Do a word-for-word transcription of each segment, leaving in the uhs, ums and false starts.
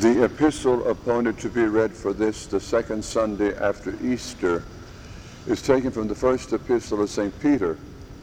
The epistle appointed to be read for this, the second Sunday after Easter, is taken from the first epistle of Saint Peter.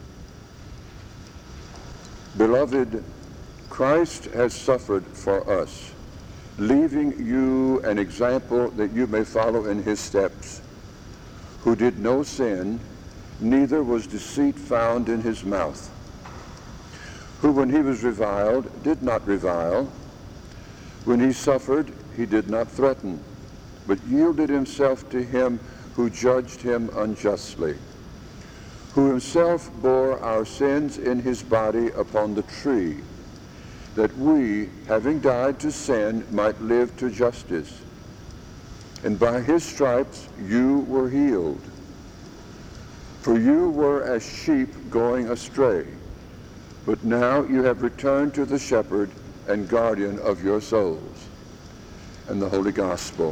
Beloved, Christ has suffered for us, leaving you an example that you may follow in his steps, who did no sin, neither was deceit found in his mouth, who when he was reviled did not revile, when he suffered he did not threaten, but yielded himself to him who judged him unjustly, who himself bore our sins in his body upon the tree, that we, having died to sin, might live to justice. And by his stripes you were healed. For you were as sheep going astray, but now you have returned to the shepherd and guardian of your souls. And the Holy Gospel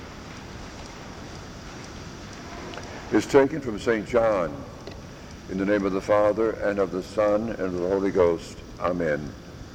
is taken from Saint John. In the name of the Father, and of the Son, and of the Holy Ghost. Amen.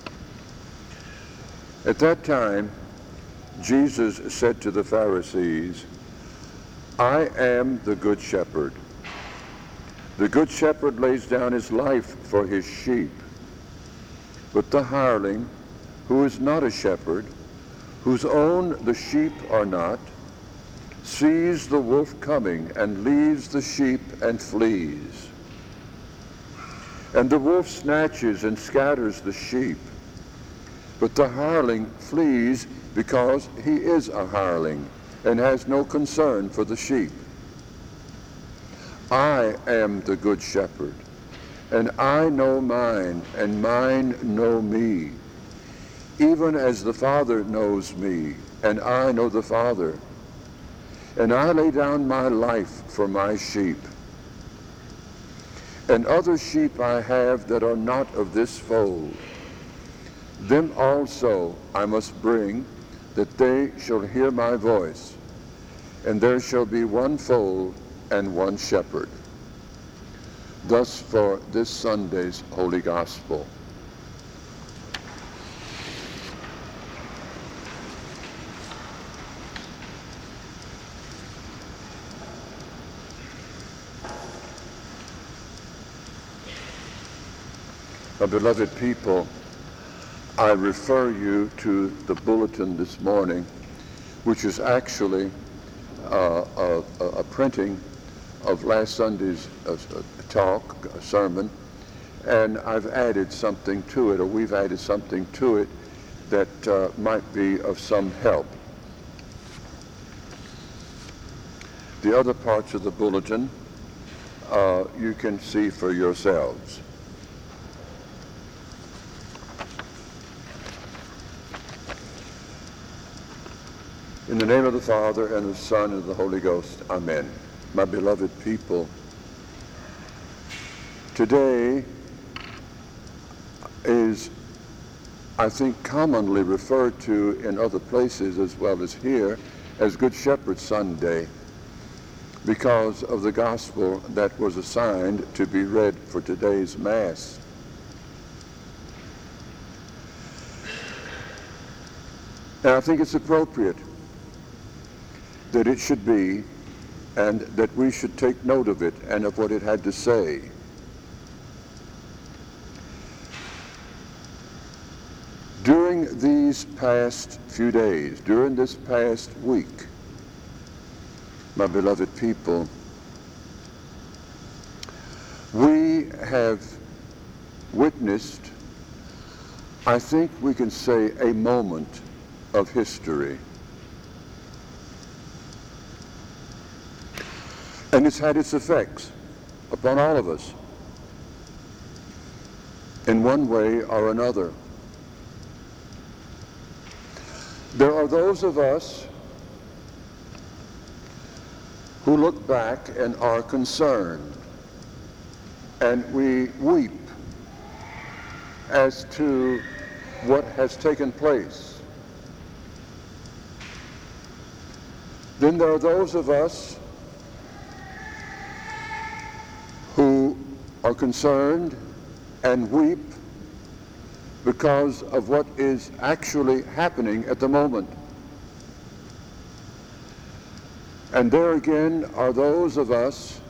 At that time, Jesus said to the Pharisees, I am the good shepherd. The good shepherd lays down his life for his sheep. But the hireling, who is not a shepherd, whose own the sheep are not, sees the wolf coming and leaves the sheep and flees. And the wolf snatches and scatters the sheep. But the hireling flees because he is a hireling and has no concern for the sheep. I am the good shepherd, and I know mine, and mine know me, even as the Father knows me, and I know the Father. And I lay down my life for my sheep. And other sheep I have that are not of this fold. Them also I must bring, that they shall hear my voice. And there shall be one fold and one shepherd. Thus for this Sunday's Holy Gospel. Now, beloved people, I refer you to the bulletin this morning, which is actually uh, a, a printing of last Sunday's uh, talk, a sermon, and I've added something to it, or we've added something to it that uh, might be of some help. The other parts of the bulletin uh, you can see for yourselves. In the name of the Father, and the Son, and the Holy Ghost. Amen. My beloved people, today is, I think, commonly referred to in other places as well as here as Good Shepherd Sunday, because of the gospel that was assigned to be read for today's Mass. And I think it's appropriate that it should be, and that we should take note of it and of what it had to say. During these past few days, during this past week, my beloved people, we have witnessed, I think we can say, a moment of history. And it's had its effects upon all of us in one way or another. There are those of us who look back and are concerned, and we weep as to what has taken place. Then there are those of us who are concerned and weep because of what is actually happening at the moment. And there again are those of us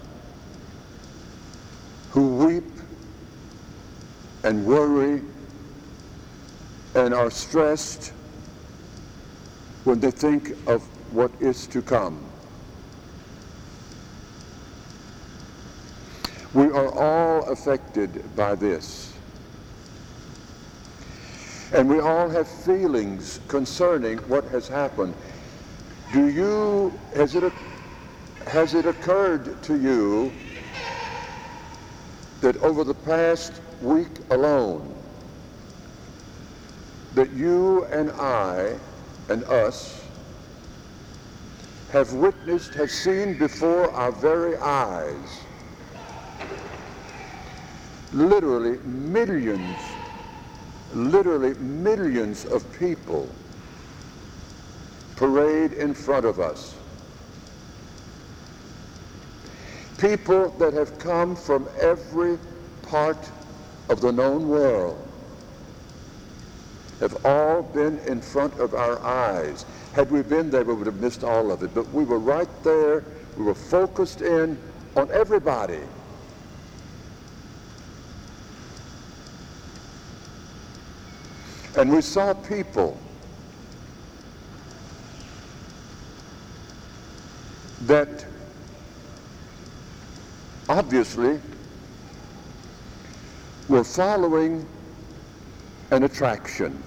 who weep and worry and are stressed when they think of what is to come. We are all affected by this. And we all have feelings concerning what has happened. Do you, has it, has it occurred to you that over the past week alone, that you and I and us have witnessed, have seen before our very eyes, literally millions, literally millions of people parade in front of us. People that have come from every part of the known world have all been in front of our eyes. Had we been there, we would have missed all of it. But we were right there. We were focused in on everybody. And we saw people that obviously were following an attraction.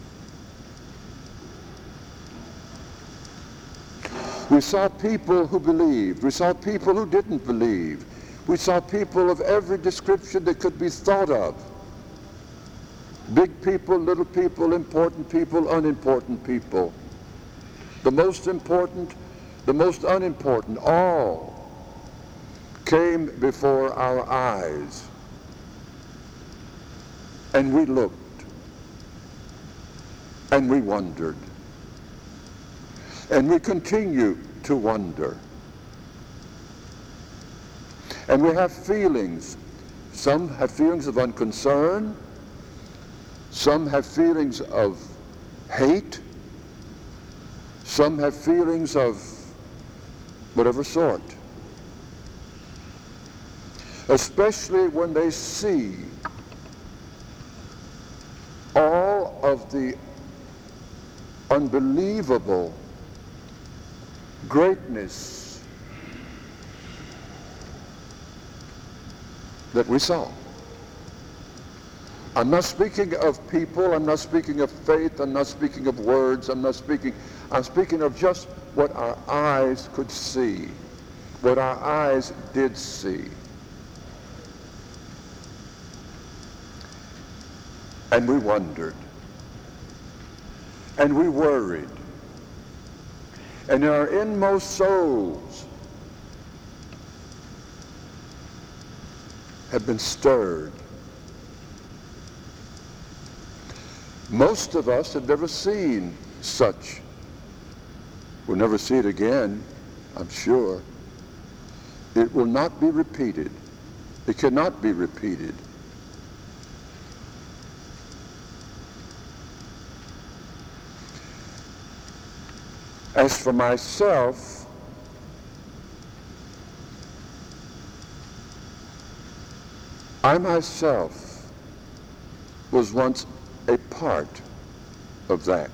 We saw people who believed. We saw people who didn't believe. We saw people of every description that could be thought of. Big people, little people, important people, unimportant people. The most important, the most unimportant, all came before our eyes. And we looked. And we wondered. And we continue to wonder. And we have feelings. Some have feelings of unconcern. Some have feelings of hate. Some have feelings of whatever sort. Especially when they see all of the unbelievable greatness that we saw. I'm not speaking of people, I'm not speaking of faith, I'm not speaking of words, I'm not speaking, I'm speaking of just what our eyes could see, what our eyes did see. And we wondered. And we worried. And in our inmost souls have been stirred. Most of us have never seen such. We'll never see it again, I'm sure. It will not be repeated. It cannot be repeated. As for myself, I myself was once a part of that.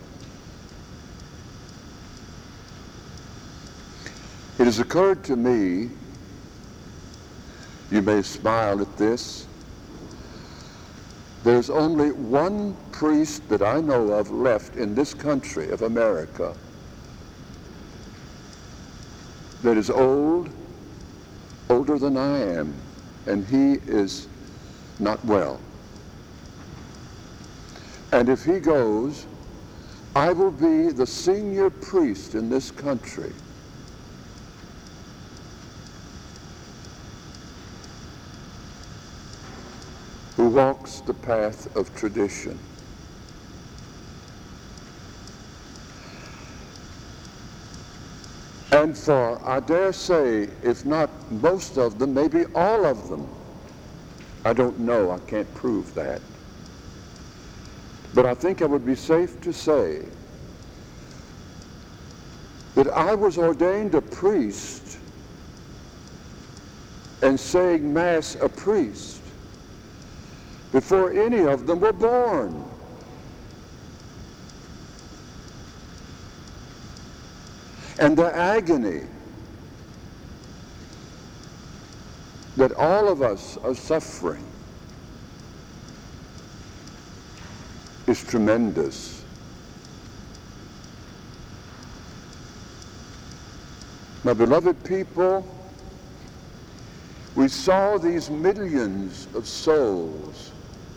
It has occurred to me, you may smile at this, there's only one priest that I know of left in this country of America that is old, older than I am, and he is not well. And if he goes, I will be the senior priest in this country. Who walks the path of tradition. And for, I dare say, if not most of them, maybe all of them, I don't know, I can't prove that. But I think I would be safe to say that I was ordained a priest and saying Mass a priest before any of them were born. And the agony that all of us are suffering is tremendous. My beloved people, we saw these millions of souls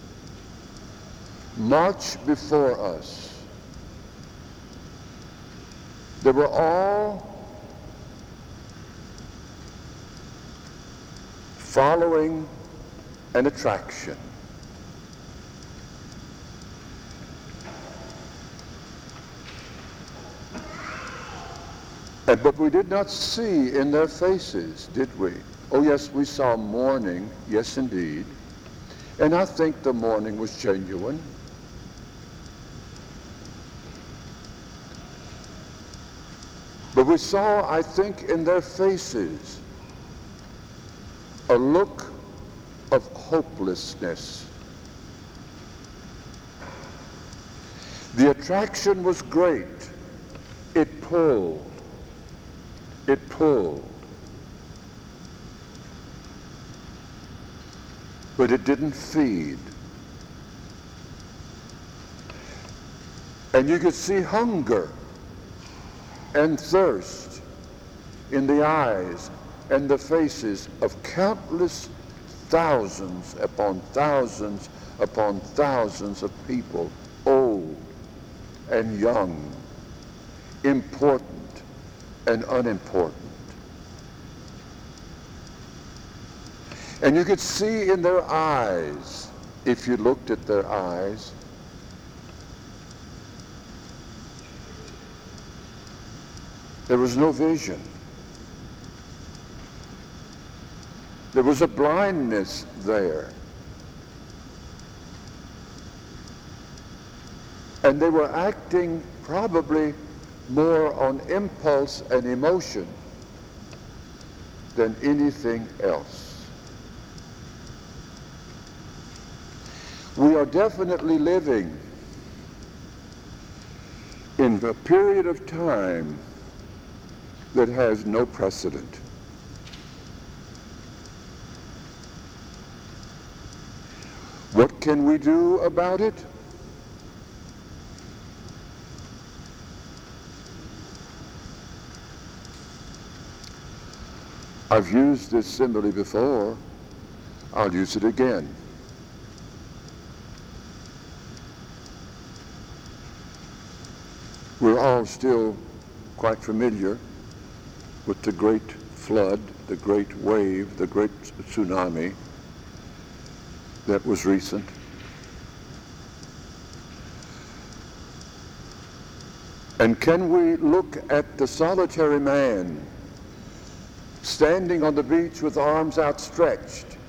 march before us. They were all following an attraction. And, but we did not see in their faces, did we? Oh yes, we saw mourning, yes indeed. And I think the mourning was genuine. But we saw, I think, in their faces a look of hopelessness. The attraction was great. It pulled. It pulled. But it didn't feed. And you could see hunger and thirst in the eyes and the faces of countless thousands upon thousands upon thousands of people, old and young, important and unimportant. And you could see in their eyes, if you looked at their eyes, there was no vision. There was a blindness there. And they were acting probably more on impulse and emotion than anything else. We are definitely living in a period of time that has no precedent. What can we do about it? I've used this simile before. I'll use it again. We're all still quite familiar with the great flood, the great wave, the great tsunami that was recent. And can we look at the solitary man standing on the beach with arms outstretched,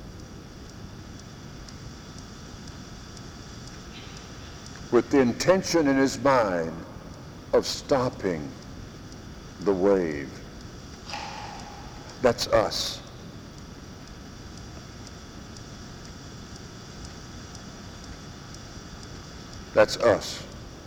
with the intention in his mind of stopping the wave? That's us. That's us.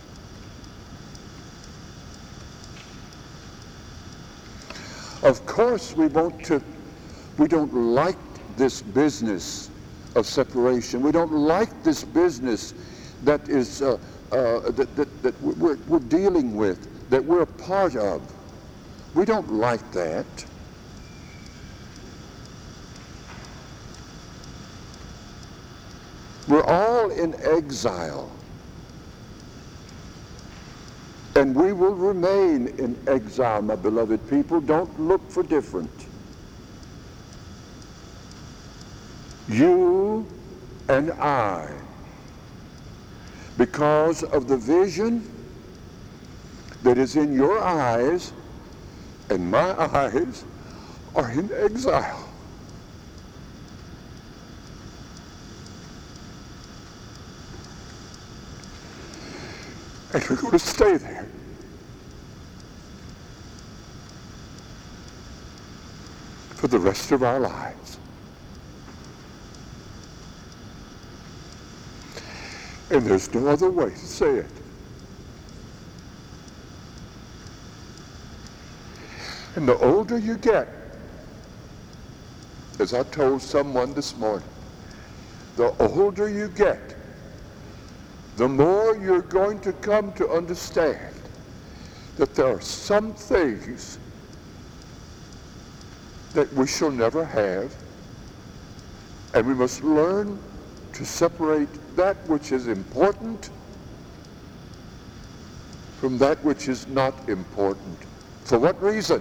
Of course, we want to, we don't like this business of separation. We don't like this business that is uh, uh, that, that, that we're, we're dealing with, that we're a part of. We don't like that. We're all in exile. And we will remain in exile, my beloved people. Don't look for different. You and I, because of the vision that is in your eyes and my eyes, are in exile. And we're going to stay there. for the rest of our lives. And there's no other way to say it. And the older you get, as I told someone this morning, the older you get, the more you're going to come to understand that there are some things that we shall never have, and we must learn to separate that which is important from that which is not important. For what reason?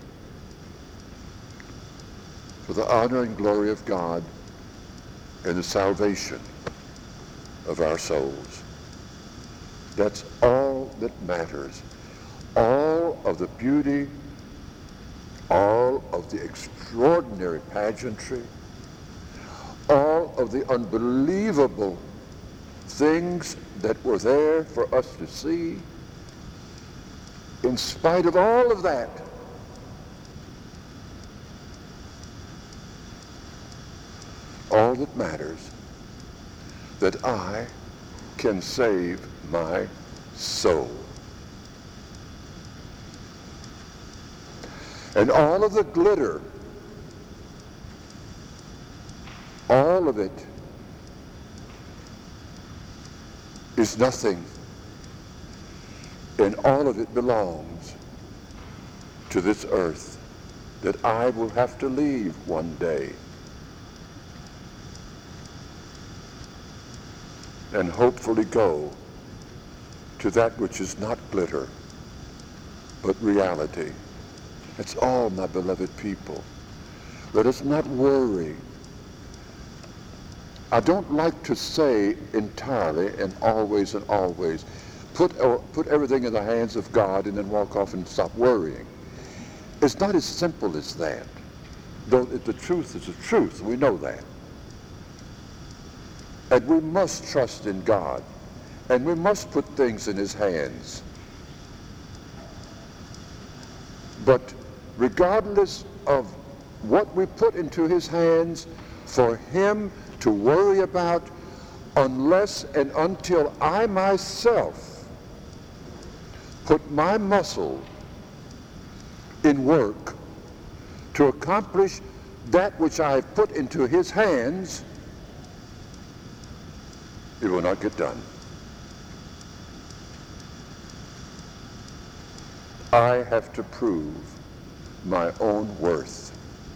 For the honor and glory of God and the salvation of our souls. That's all that matters. All of the beauty, all of the extraordinary pageantry, all of the unbelievable things that were there for us to see, in spite of all of that, all that matters, that I can save my soul. And all of the glitter, all of it is nothing, and all of it belongs to this earth that I will have to leave one day. And hopefully go to that which is not glitter, but reality. That's all, my beloved people. Let us not worry. I don't like to say entirely and always and always, put, uh, put everything in the hands of God and then walk off and stop worrying. It's not as simple as that. Though the truth is the truth, we know that. And we must trust in God, and we must put things in his hands. But regardless of what we put into his hands for him to worry about, unless and until I myself put my muscle in work to accomplish that which I have put into his hands, it will not get done. I have to prove my own worth.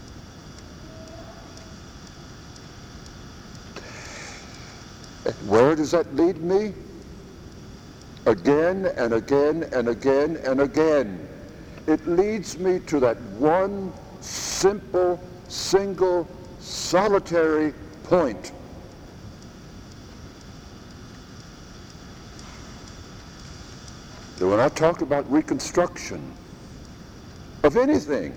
And where does that lead me? Again and again and again and again. It leads me to that one simple, single, solitary point. That when I talk about reconstruction of anything,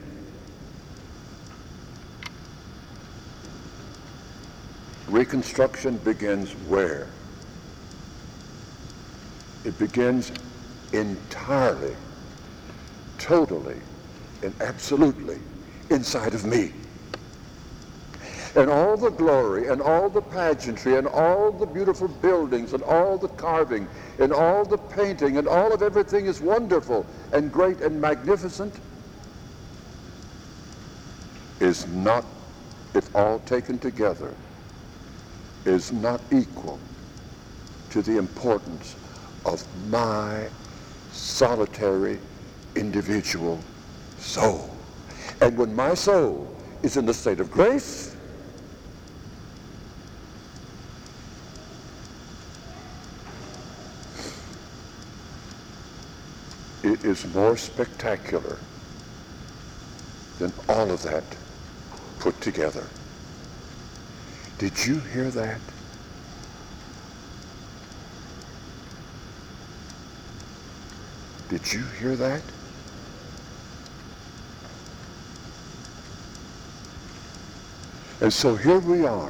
reconstruction begins where? It begins entirely, totally, and absolutely inside of me. And all the glory and all the pageantry and all the beautiful buildings and all the carving and all the painting and all of everything is wonderful and great and magnificent, is not, if all taken together, is not equal to the importance of my solitary individual soul. And when my soul is in the state of grace, it is more spectacular than all of that put together. Did you hear that? Did you hear that? And so here we are.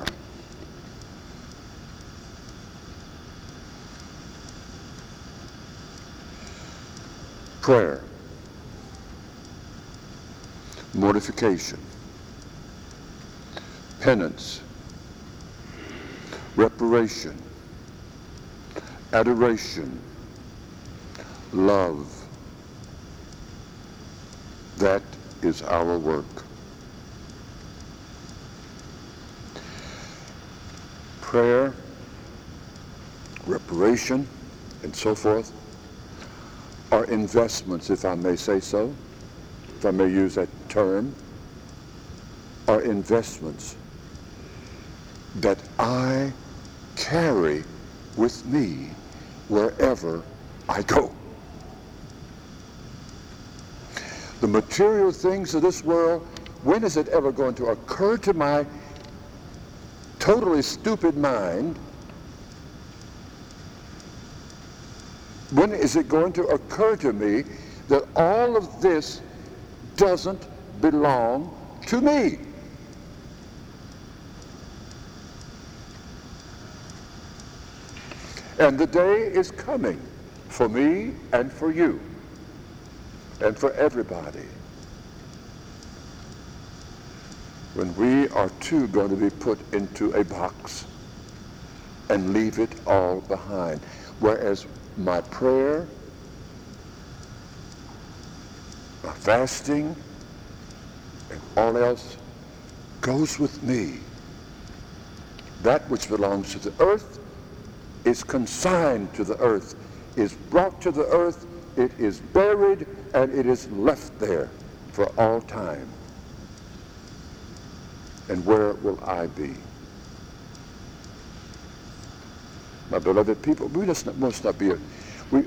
Prayer, mortification, penance, reparation, adoration, love. That is our work. Prayer, reparation, and so forth are investments, if I may say so, if I may use that term, are investments that I carry with me wherever I go. The material things of this world, when is it ever going to occur to my totally stupid mind? When is it going to occur to me that all of this doesn't belong to me? And the day is coming for me and for you and for everybody when we are too going to be put into a box and leave it all behind. Whereas my prayer, my fasting, and all else goes with me. That which belongs to the earth is consigned to the earth, is brought to the earth, it is buried, and it is left there for all time. And where will I be? My beloved people, we just must not be, we,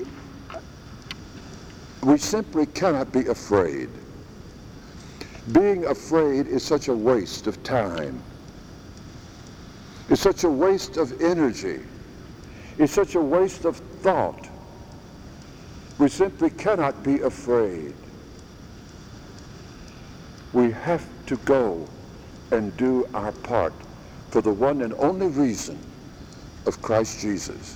we simply cannot be afraid. Being afraid is such a waste of time. It's such a waste of energy. It's such a waste of thought. We simply cannot be afraid. We have to go and do our part for the one and only reason of Christ Jesus.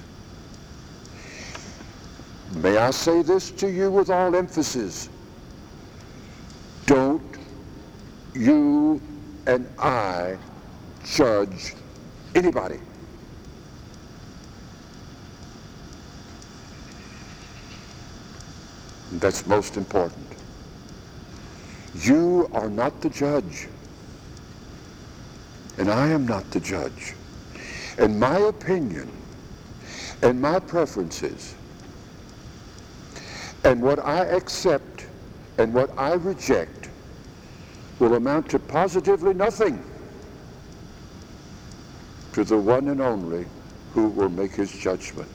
May I say this to you with all emphasis. Don't you and I judge anybody. That's most important. You are not the judge, and I am not the judge. And my opinion and my preferences and what I accept and what I reject will amount to positively nothing to the one and only who will make his judgment.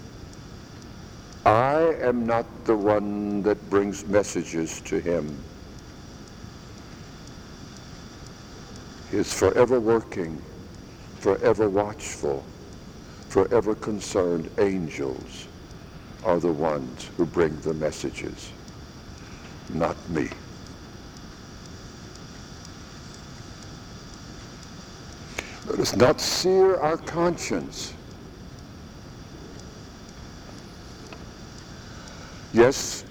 I am not the one that brings messages to him. He is forever working, forever watchful, forever concerned. Angels are the ones who bring the messages, not me. Let us not sear our conscience. Yes,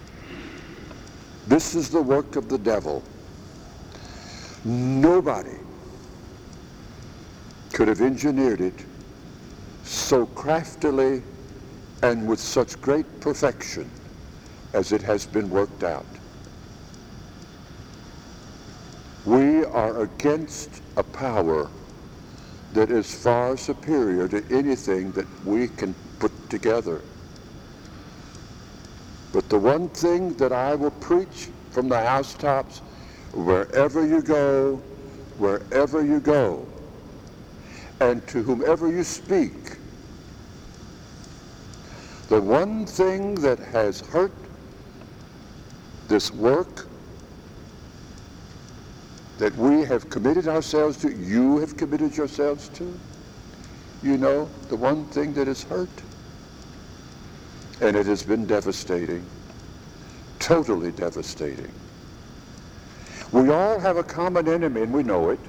this is the work of the devil. Nobody could have engineered it so craftily and with such great perfection as it has been worked out. We are against a power that is far superior to anything that we can put together. But the one thing that I will preach from the housetops, wherever you go, wherever you go, and to whomever you speak, the one thing that has hurt this work that we have committed ourselves to, you have committed yourselves to, you know, the one thing that has hurt, and it has been devastating, totally devastating. We all have a common enemy, and we know it.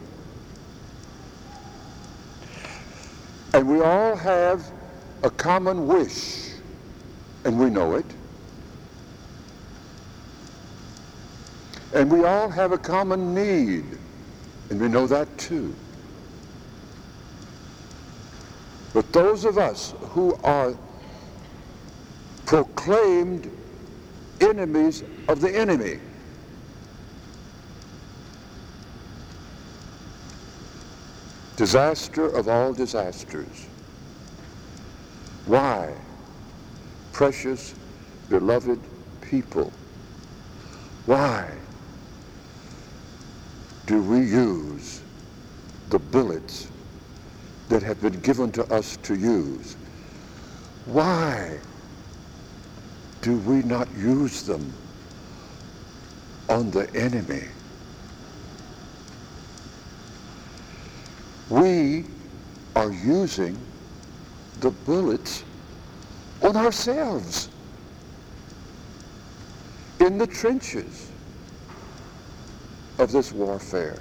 And we all have a common wish, and we know it. And we all have a common need, and we know that too. But those of us who are proclaimed enemies of the enemy, disaster of all disasters. Why, precious, beloved people, why do we use the bullets that have been given to us to use? Why do we not use them on the enemy? We are using the bullets on ourselves in the trenches of this warfare.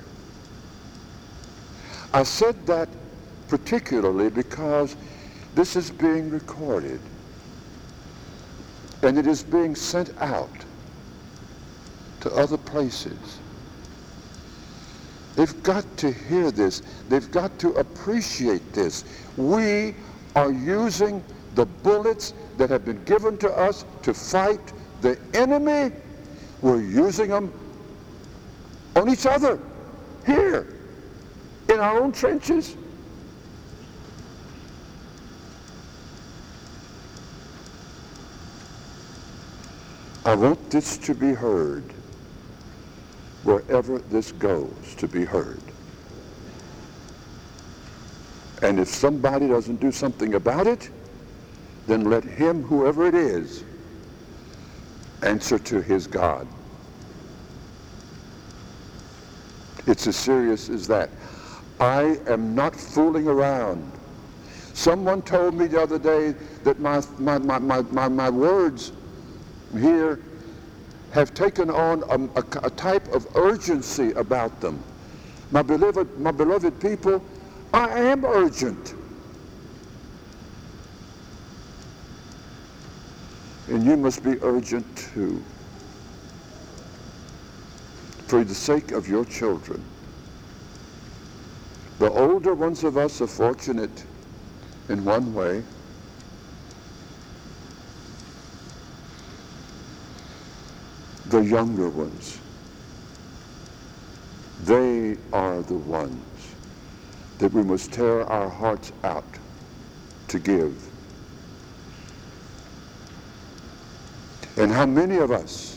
I said that particularly because this is being recorded and it is being sent out to other places. They've got to hear this. They've got to appreciate this. We are using the bullets that have been given to us to fight the enemy. We're using them on each other, here, in our own trenches. I want this to be heard wherever this goes, to be heard. And if somebody doesn't do something about it, then let him, whoever it is, answer to his God. It's as serious as that. I am not fooling around. Someone told me the other day that my, my, my, my, my, my words here have taken on a, a, a type of urgency about them. My beloved, my beloved people, I am urgent. And you must be urgent too, for the sake of your children. The older ones of us are fortunate in one way. The younger ones, they are the ones that we must tear our hearts out to give. And how many of us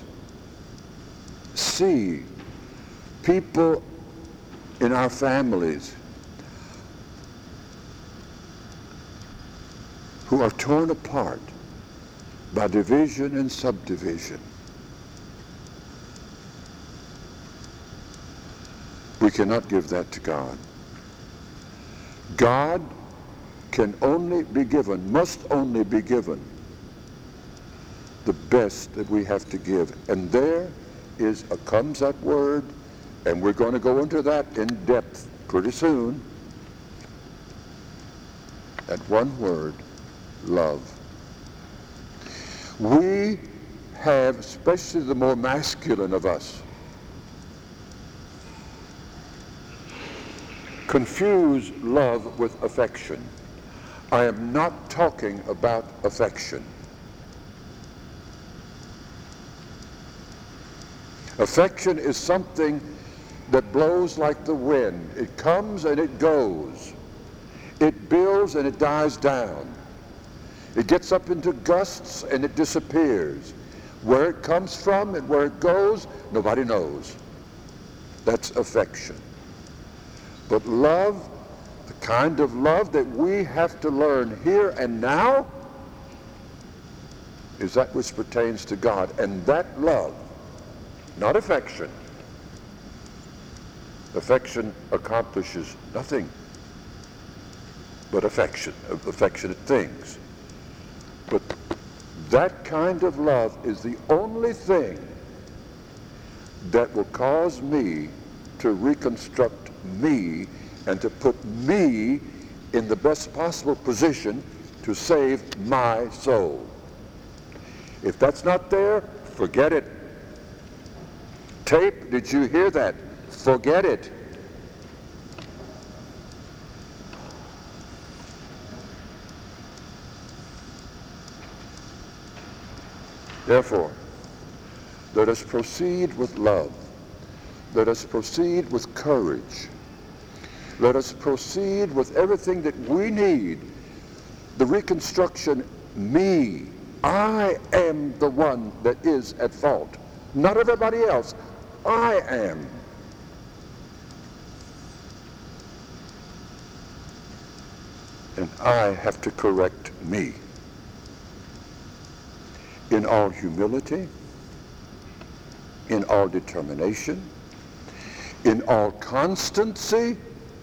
see people in our families who are torn apart by division and subdivision? We cannot give that to God. God can only be given, must only be given, the best that we have to give. And there is a, comes that word, and we're going to go into that in depth pretty soon. That one word, love. We have, especially the more masculine of us, confuse love with affection. I am not talking about affection. Affection is something that blows like the wind. It comes and it goes. It builds and it dies down. It gets up into gusts and it disappears. Where it comes from and where it goes, nobody knows. That's affection. But love, the kind of love that we have to learn here and now, is that which pertains to God. And that love, not affection. Affection accomplishes nothing but affection, affectionate things. But that kind of love is the only thing that will cause me to reconstruct me and to put me in the best possible position to save my soul. If that's not there, forget it. Tape, did you hear that? Forget it. Therefore, let us proceed with love. Let us proceed with courage. Let us proceed with everything that we need. The reconstruction, me, I am the one that is at fault. Not everybody else. I am. And I have to correct me. In all humility, in all determination, in all constancy,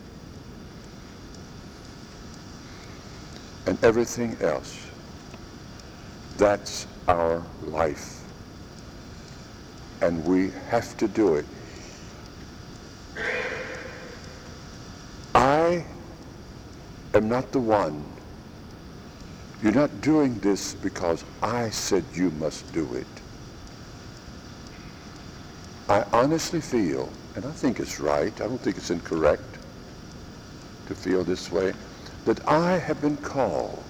and everything else. That's our life. And we have to do it. I am not the one. You're not doing this because I said you must do it. I honestly feel, and I think it's right, I don't think it's incorrect to feel this way, that I have been called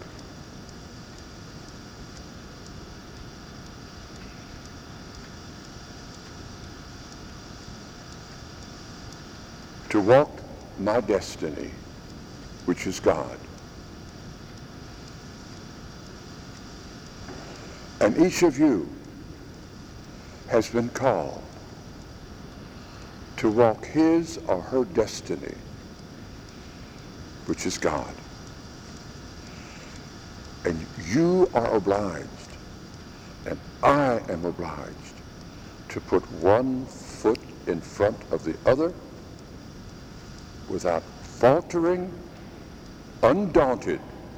to walk my destiny, which is God. And each of you has been called to walk his or her destiny, which is God. And you are obliged, and I am obliged, to put one foot in front of the other without faltering, undaunted,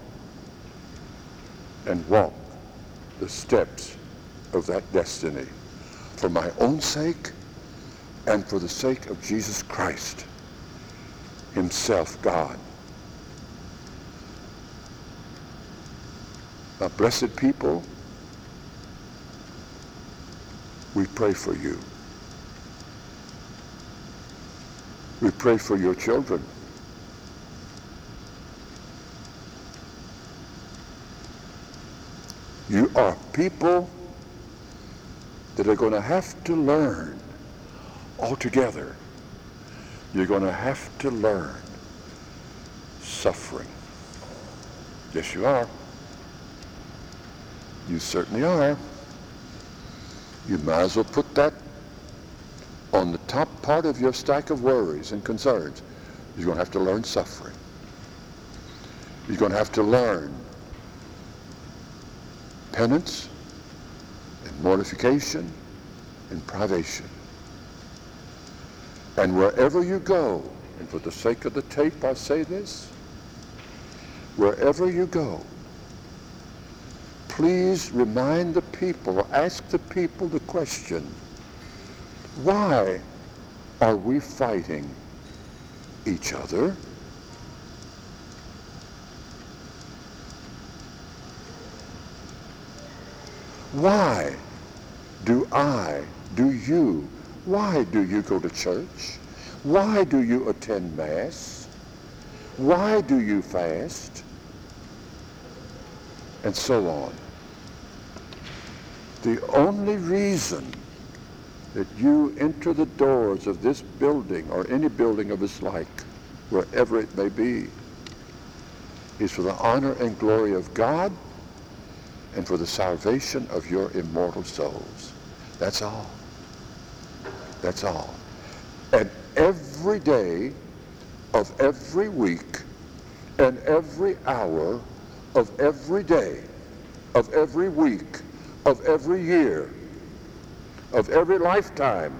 and walk the steps of that destiny for my own sake and for the sake of Jesus Christ, himself God. Now, blessed people, we pray for you. We pray for your children. You are people that are going to have to learn altogether. You're going to have to learn suffering. Yes, you are. You certainly are. You might as well put that on the top part of your stack of worries and concerns. You're going to have to learn suffering. You're going to have to learn penance and mortification and privation. And wherever you go, and for the sake of the tape I say this, wherever you go, please remind the people, ask the people the question, why are we fighting each other? Why do I, do you, why do you go to church? Why do you attend Mass? Why do you fast? And so on. The only reason that you enter the doors of this building or any building of its like, wherever it may be, is for the honor and glory of God and for the salvation of your immortal souls. That's all. That's all. And every day of every week and every hour of every day, of every week, of every year, of every lifetime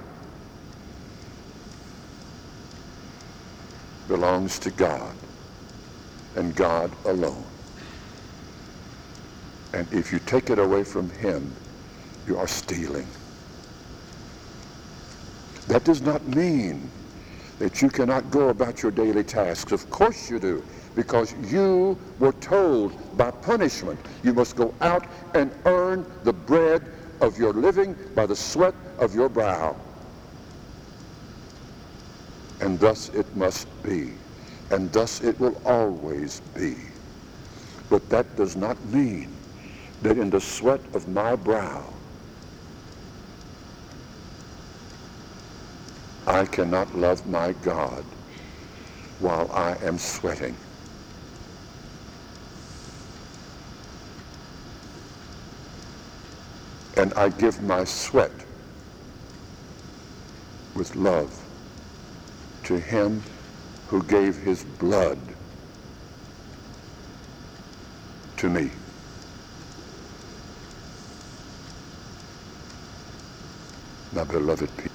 belongs to God and God alone. And if you take it away from him, you are stealing. That does not mean that you cannot go about your daily tasks. Of course you do, because you were told by punishment you must go out and earn the bread of your living by the sweat of your brow. And thus it must be, and thus it will always be. But that does not mean that in the sweat of my brow I cannot love my God while I am sweating. And I give my sweat with love to him who gave his blood to me. My beloved people.